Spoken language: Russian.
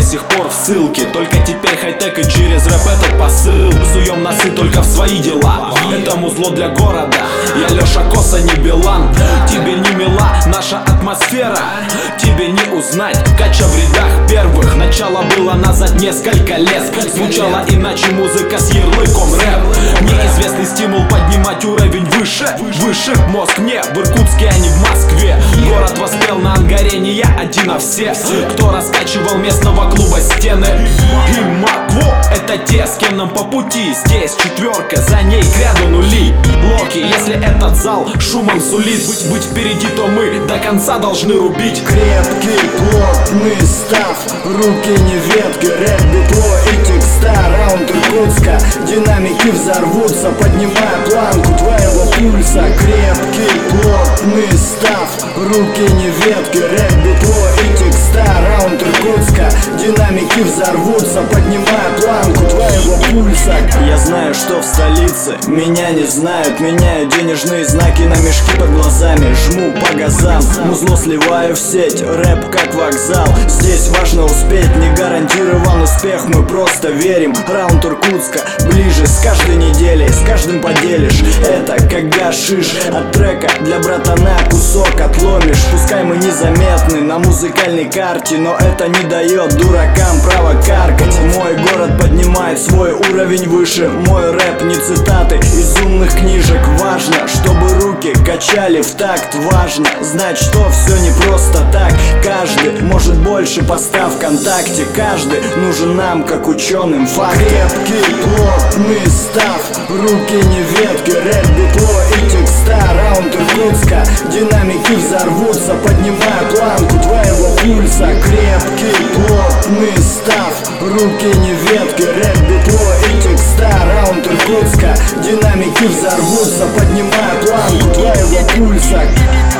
сих пор в ссылке. Только теперь хай-тек и через рэп этот посыл. Суем носы только в свои дела. Это музло для города. Я Леша Коса, не Билан. Тебе не мила наша атмосфера. Тебе не узнать кача в рядах первых. Начало было назад несколько лет. Звучало иначе музыка с ярлыком рэп. Неизвестный стимул поднимать уровень выше. Выше мозг не в Иркутске, а не в Москве. Город воспел на Ангаре, не я один, а все, кто раскачивал местного клуба стены. И Макво — это те, с кем нам по пути. Здесь четверка, за ней к ряду нули. Блоки, если этот зал шумом сулит быть впереди, то мы до конца должны рубить. Крепкий, плотный став, руки не ветки, рэп, битло и текста. Раунд Иркутска, динамики взорвутся, поднимая планку твоего пульса. Крепкий, плотный став, руки не ветки, рэп, битло и текста. Раунд Иркутска, динамики взорвутся, поднимая планку твоего пульса. Я знаю, что в столице меня не знают. Меняю денежные знаки на мешки под глазами. Жму по газам, музло сливаю в сеть. Рэп как вокзал, здесь важно успеть. Не гарантирован успех, мы просто верим. Раунд Иркутска ближе с каждой неделей. С каждым поделишь, это как гашиш. От трека для братана кусок отломишь. Пускай мы незаметны на музыкальной карте, но это не дает дуракам права каркать. Мой город поднимает свой уровень выше. Мой рэп не цитаты из умных книжек. Важно, чтобы руки качали в такт. Важно знать, что все не просто так. Каждый может больше, поставь ВКонтакте. Каждый нужен нам, как ученым, факты. Крепкий, плотный став, руки не ветки, рэп, битло и текста. Раунд Иркутска, динамики взорвутся, поднимая планку твоего пульса. Крепкий, плотный став, руки не ветки, рэп, битло и текста. Раунд Иркутска, динамики взорвутся, поднимая планку твоего пульса.